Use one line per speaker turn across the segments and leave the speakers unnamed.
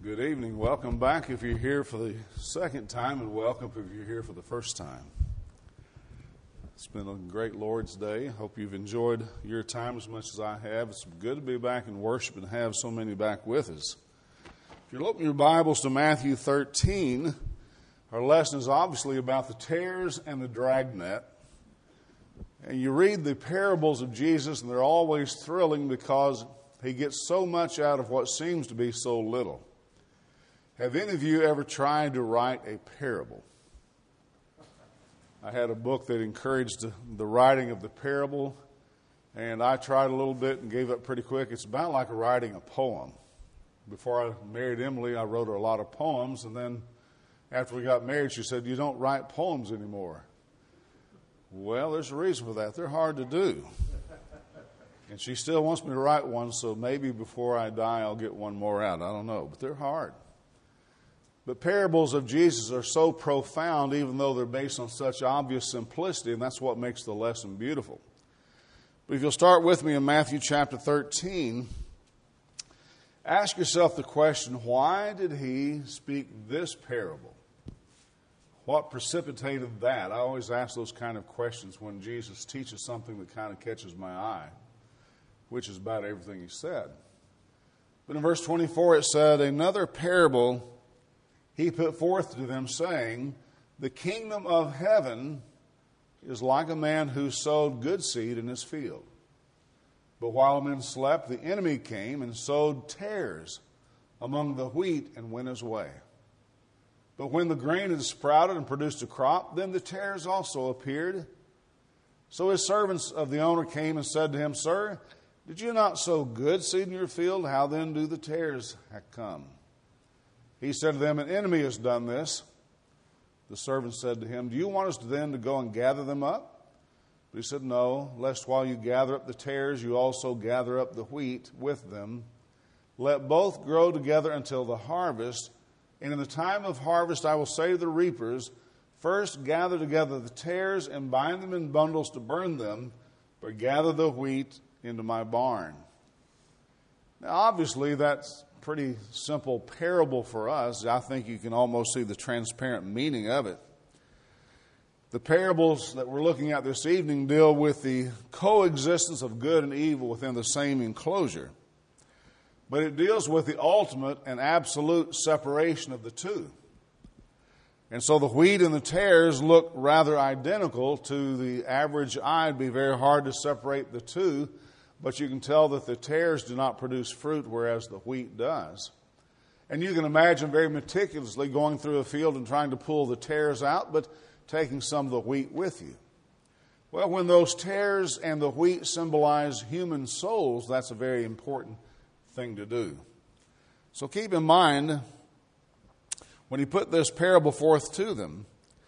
Good evening. Welcome back if you're here for the second time, and welcome if you're here for the first time. It's been a great Lord's Day. Hope you've enjoyed your time as much as I have. It's good to be back in worship and have so many back with us. If you're opening your Bibles to Matthew 13, our lesson is obviously about the tares and the dragnet. And you read the parables of Jesus, and they're always thrilling because he gets so much out of what seems to be so little. Have any of you ever tried to write a parable? I had a book that encouraged the writing of the parable, and I tried a little bit and gave up pretty quick. It's about like writing a poem. Before I married Emily, I wrote her a lot of poems, and then after we got married, she said, "You don't write poems anymore." Well, there's a reason for that. They're hard to do. And she still wants me to write one, so maybe before I die, I'll get one more out. I don't know, but they're hard. But parables of Jesus are so profound, even though they're based on such obvious simplicity, and that's what makes the lesson beautiful. But if you'll start with me in Matthew chapter 13, ask yourself the question, why did he speak this parable? What precipitated that? I always ask those kind of questions when Jesus teaches something that kind of catches my eye, which is about everything he said. But in verse 24 it said, "Another parable he put forth to them, saying, The kingdom of heaven is like a man who sowed good seed in his field. But while men slept, the enemy came and sowed tares among the wheat and went his way. But when the grain had sprouted and produced a crop, then the tares also appeared. So his servants of the owner came and said to him, Sir, did you not sow good seed in your field? How then do the tares come? He said to them, An enemy has done this. The servant said to him, Do you want us then to go and gather them up? But he said, No, lest while you gather up the tares, you also gather up the wheat with them. Let both grow together until the harvest. And in the time of harvest I will say to the reapers, First gather together the tares and bind them in bundles to burn them, but gather the wheat into my barn." Now obviously that's pretty simple parable for us. I think you can almost see the transparent meaning of it. The parables that we're looking at this evening deal with the coexistence of good and evil within the same enclosure. But it deals with the ultimate and absolute separation of the two. And so the wheat and the tares look rather identical. To the average eye, it'd be very hard to separate the two. But you can tell that the tares do not produce fruit, whereas the wheat does. And you can imagine very meticulously going through a field and trying to pull the tares out, but taking some of the wheat with you. Well, when those tares and the wheat symbolize human souls, that's a very important thing to do. So keep in mind, when he put this parable forth to them,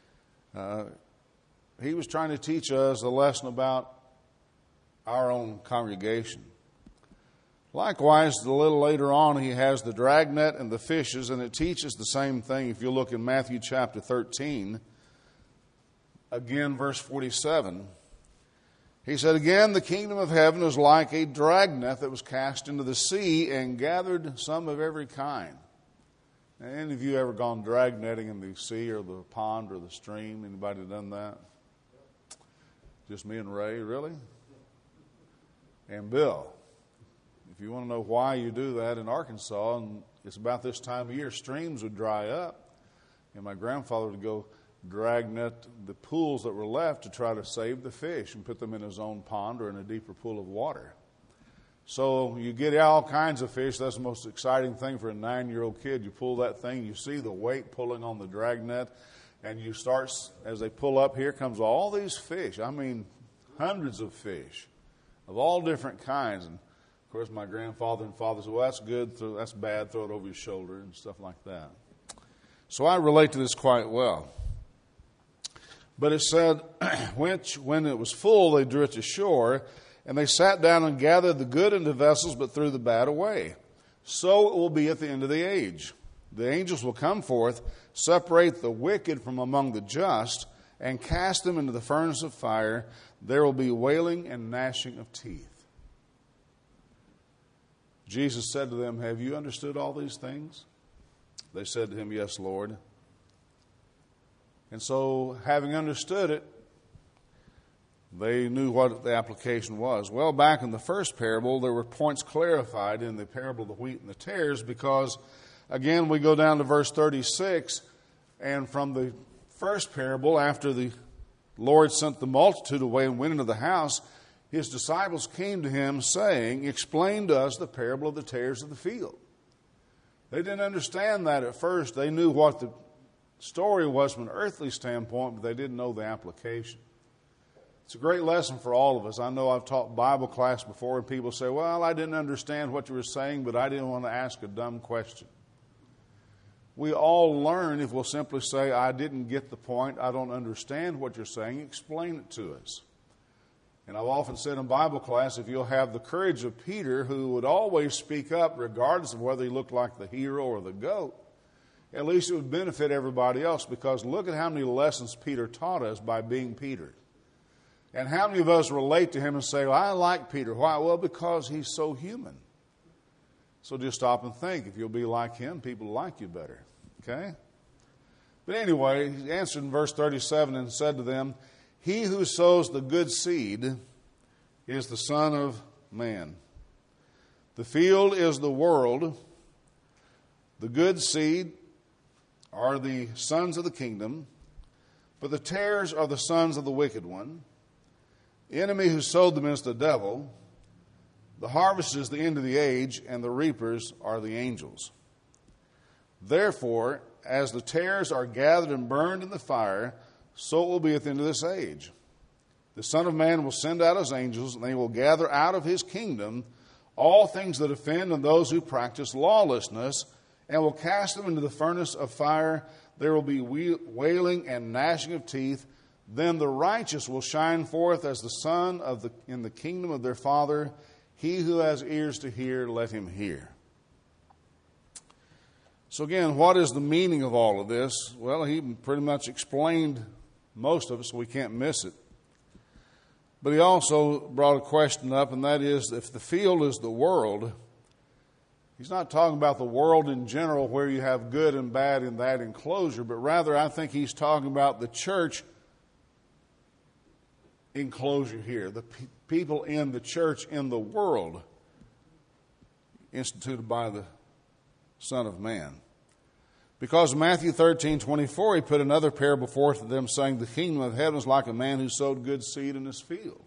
he was trying to teach us a lesson about our own congregation. Likewise, a little later on, he has the dragnet and the fishes, and it teaches the same thing. If you look in Matthew chapter 13, again, verse 47, he said, Again, the kingdom of heaven is like a dragnet that was cast into the sea and gathered some of every kind. Now, any of you ever gone dragnetting in the sea or the pond or the stream? Anybody done that? Just me and Ray, really? And Bill, if you want to know why you do that in Arkansas, and it's about this time of year, streams would dry up, and my grandfather would go dragnet the pools that were left to try to save the fish and put them in his own pond or in a deeper pool of water. So you get all kinds of fish. That's the most exciting thing for a 9-year-old kid. You pull that thing, you see the weight pulling on the dragnet, and you start, as they pull up, here comes all these fish. I mean, hundreds of fish of all different kinds. And of course my grandfather and father said, well, that's good, that's bad, throw it over your shoulder and stuff like that. So I relate to this quite well. But it said, when it was full, they drew it to shore, and they sat down and gathered the good into vessels, but threw the bad away. So it will be at the end of the age. The angels will come forth, separate the wicked from among the just, and cast them into the furnace of fire. There will be wailing and gnashing of teeth. Jesus said to them, have you understood all these things? They said to him, "Yes, Lord." And so, having understood it, they knew what the application was. Well, back in the first parable, there were points clarified in the parable of the wheat and the tares because, again, we go down to verse 36, and from the first parable, after the Lord sent the multitude away and went into the house, his disciples came to him saying, "Explain to us the parable of the tares of the field." They didn't understand that at first. They knew what the story was from an earthly standpoint, but they didn't know the application. It's a great lesson for all of us. I know I've taught Bible class before, and people say, "Well, I didn't understand what you were saying, but I didn't want to ask a dumb question." We all learn if we'll simply say, "I didn't get the point, I don't understand what you're saying, explain it to us." And I've often said in Bible class, if you'll have the courage of Peter, who would always speak up regardless of whether he looked like the hero or the goat, at least it would benefit everybody else, because look at how many lessons Peter taught us by being Peter. And how many of us relate to him and say, "Well, I like Peter." Why? Well, because he's so human. So just stop and think. If you'll be like him, people will like you better. Okay? But anyway, he answered in verse 37 and said to them, "He who sows the good seed is the Son of Man. The field is the world. The good seed are the sons of the kingdom, but the tares are the sons of the wicked one. The enemy who sowed them is the devil. The harvest is the end of the age, and the reapers are the angels. Therefore, as the tares are gathered and burned in the fire, so it will be at the end of this age. The Son of Man will send out his angels, and they will gather out of his kingdom all things that offend and those who practice lawlessness, and will cast them into the furnace of fire. There will be wailing and gnashing of teeth. Then the righteous will shine forth as the sun in the kingdom of their Father. He who has ears to hear, let him hear." So again, what is the meaning of all of this? Well, he pretty much explained most of it, so we can't miss it. But he also brought a question up, and that is, if the field is the world, he's not talking about the world in general where you have good and bad in that enclosure, but rather I think he's talking about the church enclosure here, the people in the church in the world instituted by the Son of Man. Because in Matthew 13:24, he put another parable forth to them, saying, "The kingdom of heaven is like a man who sowed good seed in his field."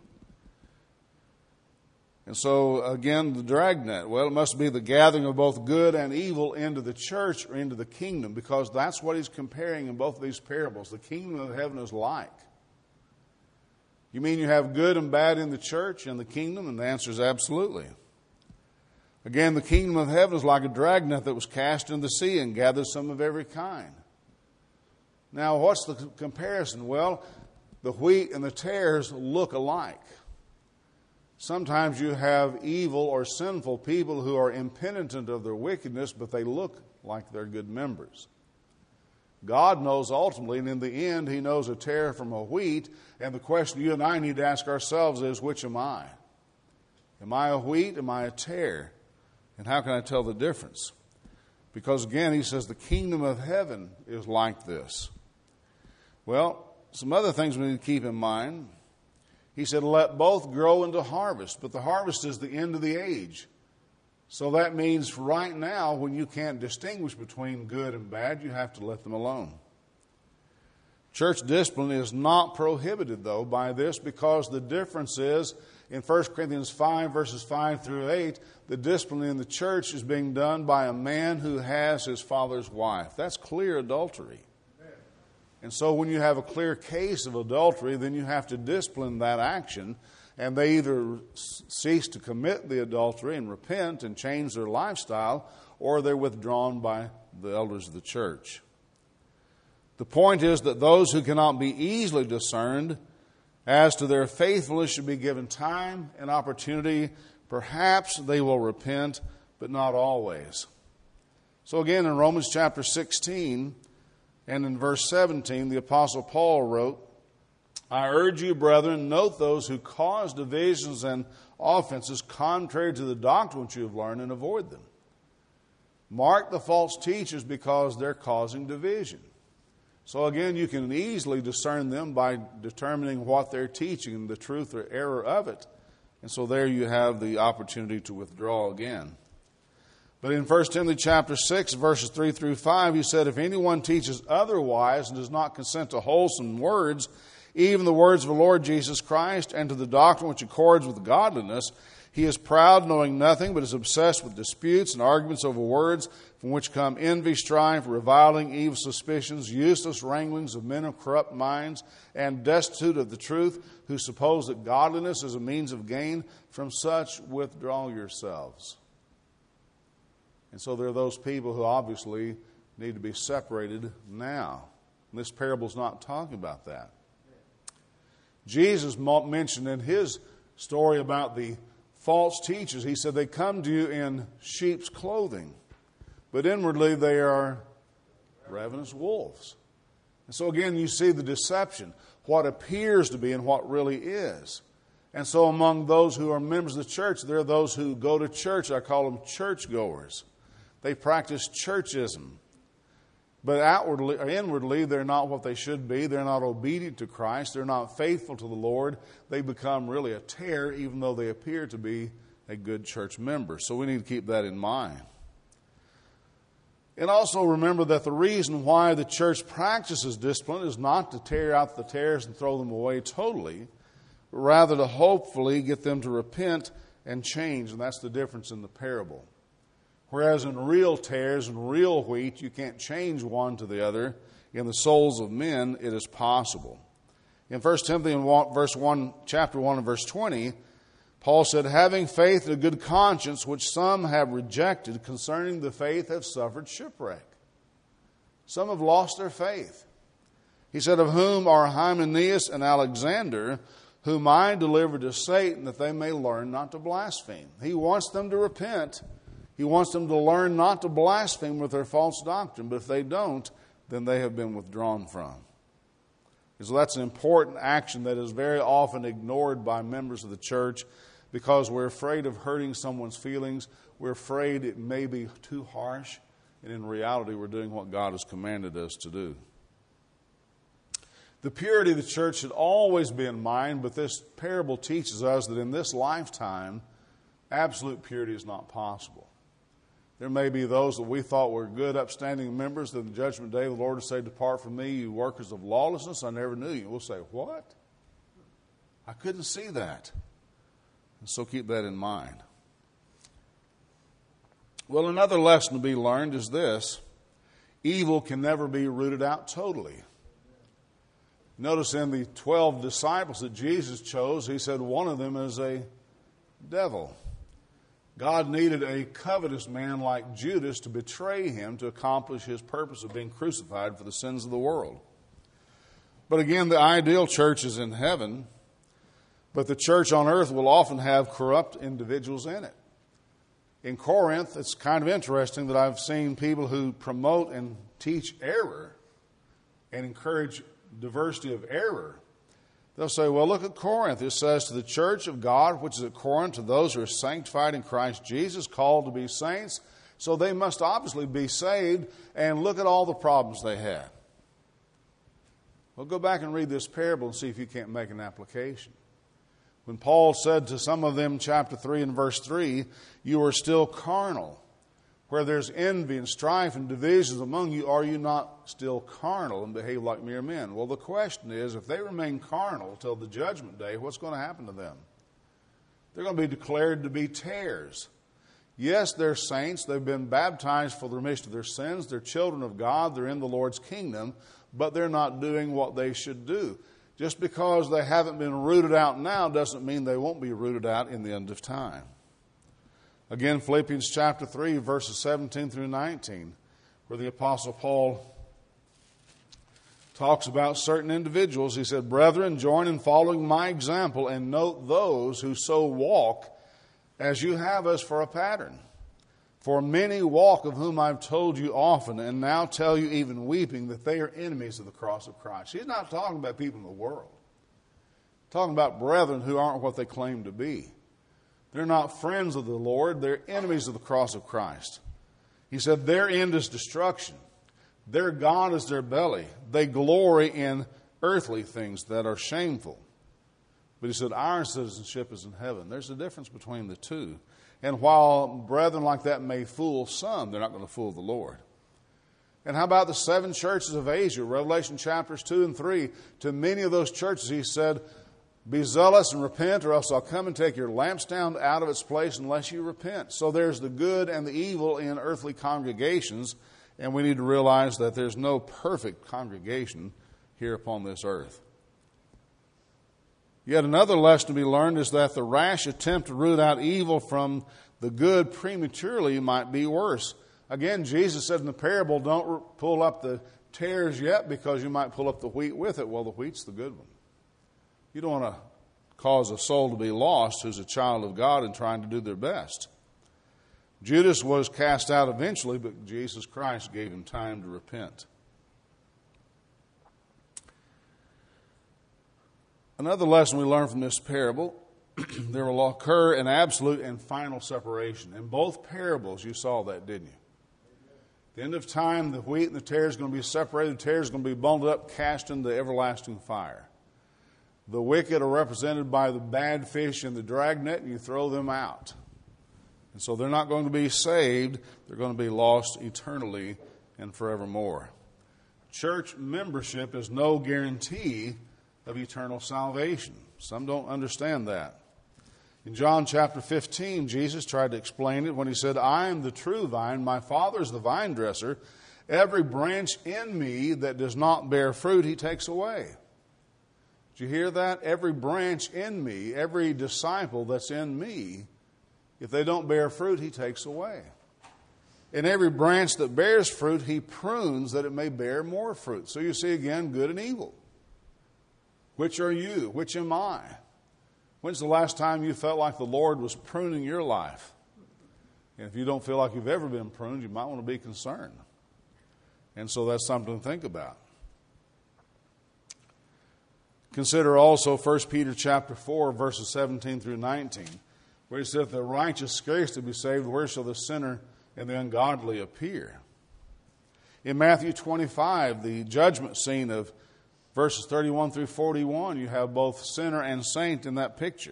And so, again, the dragnet, well, it must be the gathering of both good and evil into the church or into the kingdom, because that's what he's comparing in both of these parables. The kingdom of heaven is like. You mean you have good and bad in the church and the kingdom? And the answer is absolutely. Again, the kingdom of heaven is like a dragnet that was cast into the sea and gathered some of every kind. Now, what's the comparison? Well, the wheat and the tares look alike. Sometimes you have evil or sinful people who are impenitent of their wickedness, but they look like they're good members. God knows ultimately, and in the end, he knows a tare from a wheat. And the question you and I need to ask ourselves is, which am I? Am I a wheat? Am I a tare? And how can I tell the difference? Because again, he says the kingdom of heaven is like this. Well, some other things we need to keep in mind. He said, "Let both grow into harvest," but the harvest is the end of the age. So that means right now, when you can't distinguish between good and bad, you have to let them alone. Church discipline is not prohibited, though, by this, because the difference is, in 1 Corinthians 5, verses 5 through 8, the discipline in the church is being done by a man who has his father's wife. That's clear adultery. And so when you have a clear case of adultery, then you have to discipline that action, and they either cease to commit the adultery and repent and change their lifestyle, or they're withdrawn by the elders of the church. The point is that those who cannot be easily discerned as to their faithfulness should be given time and opportunity. Perhaps they will repent, but not always. So again, in Romans chapter 16 and in verse 17, the Apostle Paul wrote, "I urge you, brethren, note those who cause divisions and offenses contrary to the doctrine which you have learned, and avoid them." Mark the false teachers because they're causing division. So again, you can easily discern them by determining what they're teaching and the truth or error of it. And so there you have the opportunity to withdraw again. But in 1 Timothy chapter 6, verses 3 through 5, he said, if anyone teaches otherwise and does not consent to wholesome words, even the words of the Lord Jesus Christ, and to the doctrine which accords with godliness, he is proud, knowing nothing, but is obsessed with disputes and arguments over words, from which come envy, strife, reviling, evil suspicions, useless wranglings of men of corrupt minds, and destitute of the truth, who suppose that godliness is a means of gain. From such withdraw yourselves. And so there are those people who obviously need to be separated now. And this parable is not talking about that. Jesus mentioned in his story about the false teachers, he said they come to you in sheep's clothing, but inwardly they are ravenous wolves. And so again, you see the deception, what appears to be and what really is. And so among those who are members of the church, there are those who go to church. I call them churchgoers. They practice churchism. But outwardly or inwardly, they're not what they should be. They're not obedient to Christ. They're not faithful to the Lord. They become really a terror, even though they appear to be a good church member. So we need to keep that in mind. And also remember that the reason why the church practices discipline is not to tear out the tares and throw them away totally, but rather to hopefully get them to repent and change. And that's the difference in the parable. Whereas in real tares and real wheat, you can't change one to the other. In the souls of men, it is possible. In 1 Timothy chapter 1 and verse 20, Paul said, having faith and a good conscience, which some have rejected, concerning the faith have suffered shipwreck. Some have lost their faith. He said, of whom are Hymenaeus and Alexander, whom I delivered to Satan, that they may learn not to blaspheme. He wants them to repent. He wants them to learn not to blaspheme with their false doctrine. But if they don't, then they have been withdrawn from. So that's an important action that is very often ignored by members of the church because we're afraid of hurting someone's feelings. We're afraid it may be too harsh. And in reality, we're doing what God has commanded us to do. The purity of the church should always be in mind, but this parable teaches us that in this lifetime, absolute purity is not possible. There may be those that we thought were good, upstanding members. That in the judgment day, the Lord will say, depart from me, you workers of lawlessness. I never knew you. We'll say, what? I couldn't see that. And so keep that in mind. Well, another lesson to be learned is this. Evil can never be rooted out totally. Notice in the 12 disciples that Jesus chose, he said one of them is a devil. God needed a covetous man like Judas to betray him to accomplish his purpose of being crucified for the sins of the world. But again, the ideal church is in heaven, but the church on earth will often have corrupt individuals in it. In Corinth, it's kind of interesting that I've seen people who promote and teach error and encourage diversity of error. They'll say, well, look at Corinth. It says, to the church of God, which is at Corinth, to those who are sanctified in Christ Jesus, called to be saints. So they must obviously be saved, and look at all the problems they had. Well, go back and read this parable and see if you can't make an application. When Paul said to some of them, chapter 3 and verse 3, you are still carnal. Where there's envy and strife and divisions among you, are you not still carnal and behave like mere men? Well, the question is, if they remain carnal till the judgment day, what's going to happen to them? They're going to be declared to be tares. Yes, they're saints. They've been baptized for the remission of their sins. They're children of God. They're in the Lord's kingdom, but they're not doing what they should do. Just because they haven't been rooted out now doesn't mean they won't be rooted out in the end of time. Again, Philippians chapter 3, verses 17 through 19, where the Apostle Paul talks about certain individuals. He said, brethren, join in following my example and note those who so walk as you have us for a pattern. For many walk, of whom I've told you often, and now tell you even weeping, that they are enemies of the cross of Christ. He's not talking about people in the world. He's talking about brethren who aren't what they claim to be. They're not friends of the Lord. They're enemies of the cross of Christ. He said, their end is destruction. Their God is their belly. They glory in earthly things that are shameful. But he said, our citizenship is in heaven. There's a difference between the two. And while brethren like that may fool some, they're not going to fool the Lord. And how about the 7 churches of Asia? Revelation chapters 2 and 3. To many of those churches he said, be zealous and repent, or else I'll come and take your lampstand out of its place unless you repent. So there's the good and the evil in earthly congregations, and we need to realize that there's no perfect congregation here upon this earth. Yet another lesson to be learned is that the rash attempt to root out evil from the good prematurely might be worse. Again, Jesus said in the parable, don't pull up the tares yet because you might pull up the wheat with it. Well, the wheat's the good one. You don't want to cause a soul to be lost who's a child of God and trying to do their best. Judas was cast out eventually, but Jesus Christ gave him time to repent. Another lesson we learn from this parable, there will occur an absolute and final separation. In both parables, you saw that, didn't you? At the end of time, the wheat and the tares are going to be separated. The tares are going to be bundled up, cast into everlasting fire. The wicked are represented by the bad fish in the dragnet, and you throw them out. And so they're not going to be saved. They're going to be lost eternally and forevermore. Church membership is no guarantee of eternal salvation. Some don't understand that. In John chapter 15, Jesus tried to explain it when he said, I am the true vine, my Father is the vine dresser. Every branch in me that does not bear fruit, he takes away. Did you hear that? Every branch in me, every disciple that's in me, if they don't bear fruit, he takes away. And every branch that bears fruit, he prunes that it may bear more fruit. So you see again, good and evil. Which are you? Which am I? When's the last time you felt like the Lord was pruning your life? And if you don't feel like you've ever been pruned, you might want to be concerned. And so that's something to think about. Consider also 1 Peter chapter 4, verses 17 through 19, where he said, if the righteous scarcely be saved, where shall the sinner and the ungodly appear? In Matthew 25, the judgment scene of verses 31 through 41, you have both sinner and saint in that picture.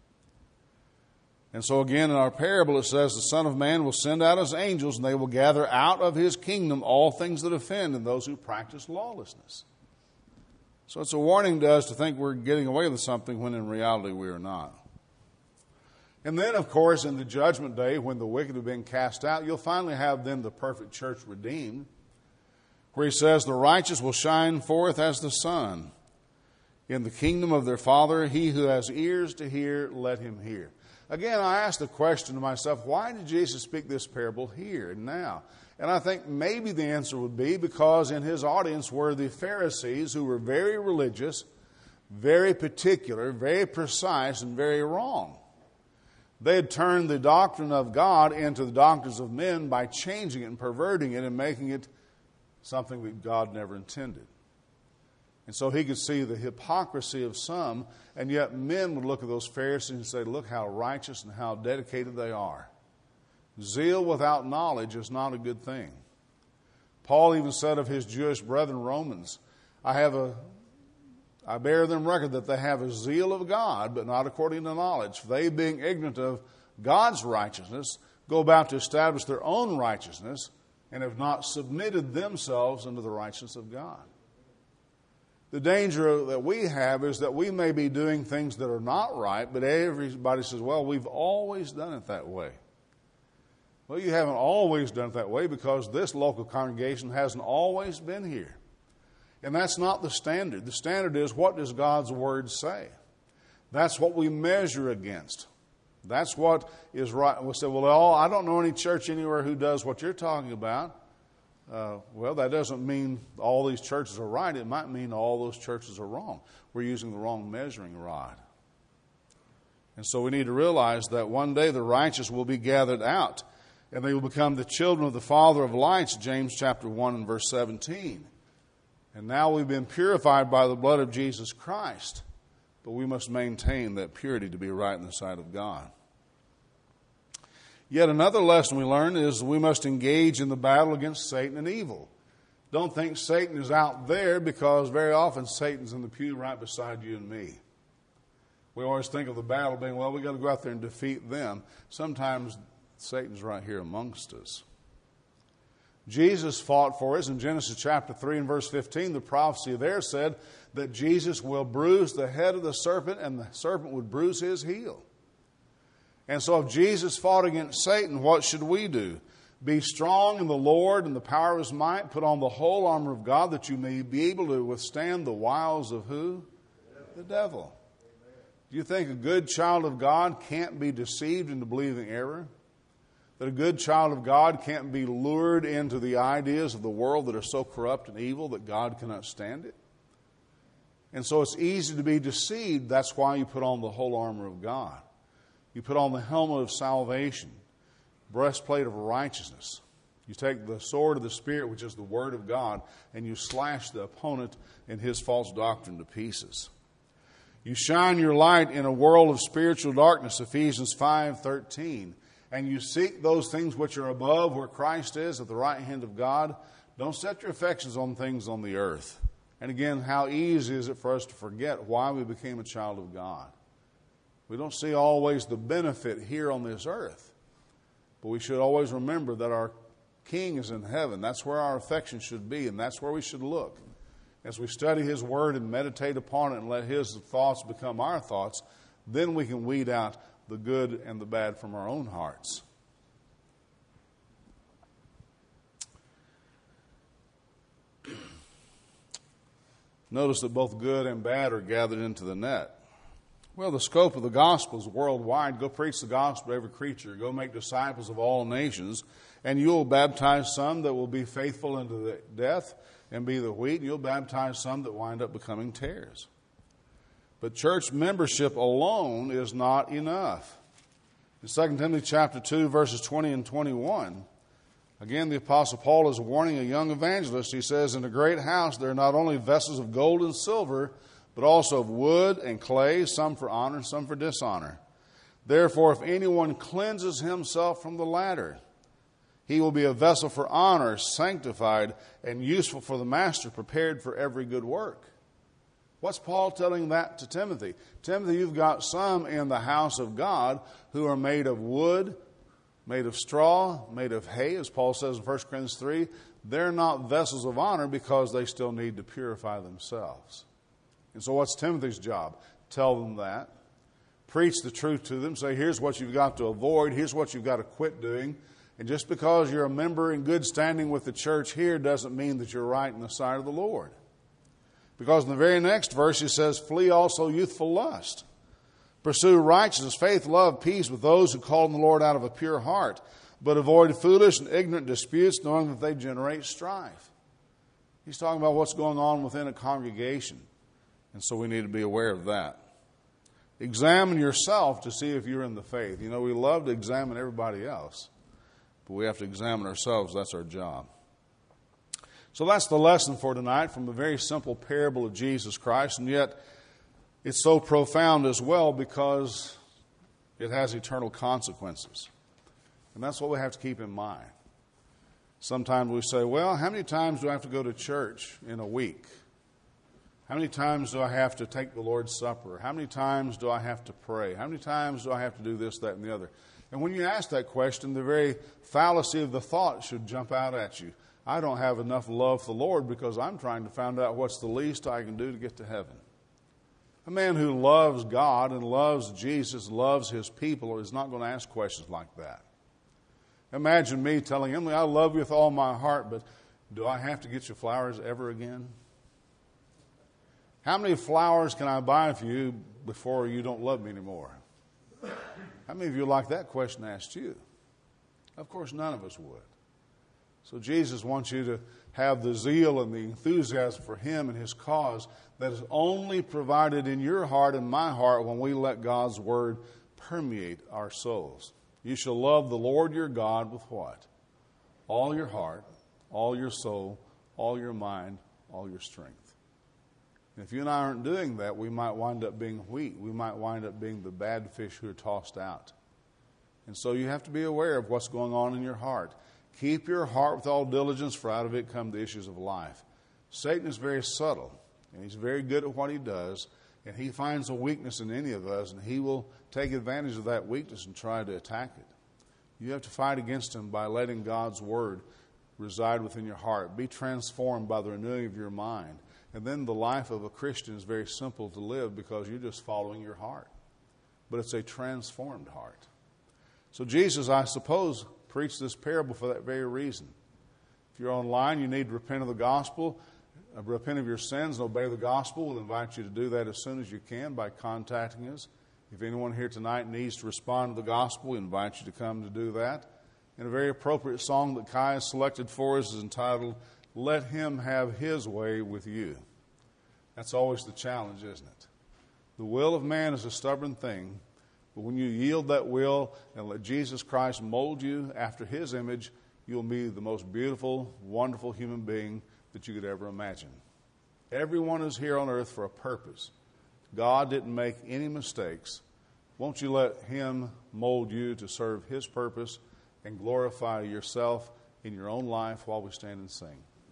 And so again, in our parable, it says, the Son of Man will send out his angels, and they will gather out of his kingdom all things that offend and those who practice lawlessness. So it's a warning to us to think we're getting away with something when in reality we are not. And then, of course, in the judgment day, when the wicked have been cast out, you'll finally have then the perfect church redeemed, where he says, the righteous will shine forth as the sun in the kingdom of their Father. He who has ears to hear, let him hear. Again, I asked the question to myself, why did Jesus speak this parable here and now? And I think maybe the answer would be because in his audience were the Pharisees, who were very religious, very particular, very precise, and very wrong. They had turned the doctrine of God into the doctrines of men by changing it and perverting it and making it something that God never intended. And so he could see the hypocrisy of some, and yet men would look at those Pharisees and say, look how righteous and how dedicated they are. Zeal without knowledge is not a good thing. Paul even said of his Jewish brethren, Romans, I bear them record that they have a zeal of God, but not according to knowledge. For they, being ignorant of God's righteousness, go about to establish their own righteousness, and have not submitted themselves unto the righteousness of God. The danger that we have is that we may be doing things that are not right, but everybody says, well, we've always done it that way. Well, you haven't always done it that way because this local congregation hasn't always been here. And that's not the standard. The standard is, what does God's Word say? That's what we measure against. That's what is right. We say, well, I don't know any church anywhere who does what you're talking about. Well, that doesn't mean all these churches are right. It might mean all those churches are wrong. We're using the wrong measuring rod. And so we need to realize that one day the righteous will be gathered out, and they will become the children of the Father of lights, James chapter 1 and verse 17. And now we've been purified by the blood of Jesus Christ, but we must maintain that purity to be right in the sight of God. Yet another lesson we learn is we must engage in the battle against Satan and evil. Don't think Satan is out there, because very often Satan's in the pew right beside you and me. We always think of the battle being, well, we've got to go out there and defeat them. Sometimes Satan's right here amongst us. Jesus fought for us in Genesis chapter 3 and verse 15. The prophecy there said that Jesus will bruise the head of the serpent, and the serpent would bruise his heel. And so if Jesus fought against Satan, what should we do? Be strong in the Lord and the power of His might. Put on the whole armor of God, that you may be able to withstand the wiles of who? The devil. Do you think a good child of God can't be deceived into believing error? That a good child of God can't be lured into the ideas of the world that are so corrupt and evil that God cannot stand it? And so it's easy to be deceived. That's why you put on the whole armor of God. You put on the helmet of salvation, breastplate of righteousness. You take the sword of the Spirit, which is the Word of God, and you slash the opponent and his false doctrine to pieces. You shine your light in a world of spiritual darkness, Ephesians 5:13. And you seek those things which are above, where Christ is at the right hand of God. Don't set your affections on things on the earth. And again, how easy is it for us to forget why we became a child of God? We don't see always the benefit here on this earth. But we should always remember that our King is in heaven. That's where our affection should be, and that's where we should look. As we study His Word and meditate upon it and let His thoughts become our thoughts, then we can weed out the good and the bad from our own hearts. Notice that both good and bad are gathered into the net. Well, the scope of the gospel is worldwide. Go preach the gospel to every creature. Go make disciples of all nations. And you'll baptize some that will be faithful unto the death and be the wheat. You'll baptize some that wind up becoming tares. But church membership alone is not enough. In 2 Timothy chapter 2, verses 20 and 21, again, the Apostle Paul is warning a young evangelist. He says, in a great house there are not only vessels of gold and silver, but also of wood and clay, some for honor and some for dishonor. Therefore, if anyone cleanses himself from the latter, he will be a vessel for honor, sanctified, and useful for the master, prepared for every good work. What's Paul telling that to Timothy? Timothy, you've got some in the house of God who are made of wood, made of straw, made of hay, as Paul says in 1 Corinthians 3. They're not vessels of honor because they still need to purify themselves. And so what's Timothy's job? Tell them that. Preach the truth to them. Say, here's what you've got to avoid. Here's what you've got to quit doing. And just because you're a member in good standing with the church here doesn't mean that you're right in the sight of the Lord. Because in the very next verse he says, flee also youthful lust. Pursue righteousness, faith, love, peace with those who call on the Lord out of a pure heart. But avoid foolish and ignorant disputes, knowing that they generate strife. He's talking about what's going on within a congregation. And so we need to be aware of that. Examine yourself to see if you're in the faith. You know, we love to examine everybody else, but we have to examine ourselves. That's our job. So that's the lesson for tonight from a very simple parable of Jesus Christ, and yet it's so profound as well because it has eternal consequences. And that's what we have to keep in mind. Sometimes we say, well, how many times do I have to go to church in a week? How many times do I have to take the Lord's Supper? How many times do I have to pray? How many times do I have to do this, that, and the other? And when you ask that question, the very fallacy of the thought should jump out at you. I don't have enough love for the Lord because I'm trying to find out what's the least I can do to get to heaven. A man who loves God and loves Jesus, loves his people, is not going to ask questions like that. Imagine me telling Emily, I love you with all my heart, but do I have to get you flowers ever again? How many flowers can I buy for you before you don't love me anymore? How many of you like that question asked you? Of course, none of us would. So Jesus wants you to have the zeal and the enthusiasm for Him and His cause that is only provided in your heart and my heart when we let God's Word permeate our souls. You shall love the Lord your God with what? All your heart, all your soul, all your mind, all your strength. And if you and I aren't doing that, we might wind up being wheat. We might wind up being the bad fish who are tossed out. And so you have to be aware of what's going on in your heart. Keep your heart with all diligence, for out of it come the issues of life. Satan is very subtle, and he's very good at what he does, and he finds a weakness in any of us, and he will take advantage of that weakness and try to attack it. You have to fight against him by letting God's word reside within your heart. Be transformed by the renewing of your mind. And then the life of a Christian is very simple to live because you're just following your heart. But it's a transformed heart. So Jesus, I suppose, preached this parable for that very reason. If you're online, you need to repent of the gospel, repent of your sins, and obey the gospel. We'll invite you to do that as soon as you can by contacting us. If anyone here tonight needs to respond to the gospel, we invite you to come to do that. And a very appropriate song that Kai has selected for us is entitled, Let Him Have His Way with You. That's always the challenge, isn't it? The will of man is a stubborn thing, but when you yield that will and let Jesus Christ mold you after His image, you'll be the most beautiful, wonderful human being that you could ever imagine. Everyone is here on earth for a purpose. God didn't make any mistakes. Won't you let Him mold you to serve His purpose and glorify yourself in your own life while we stand and sing?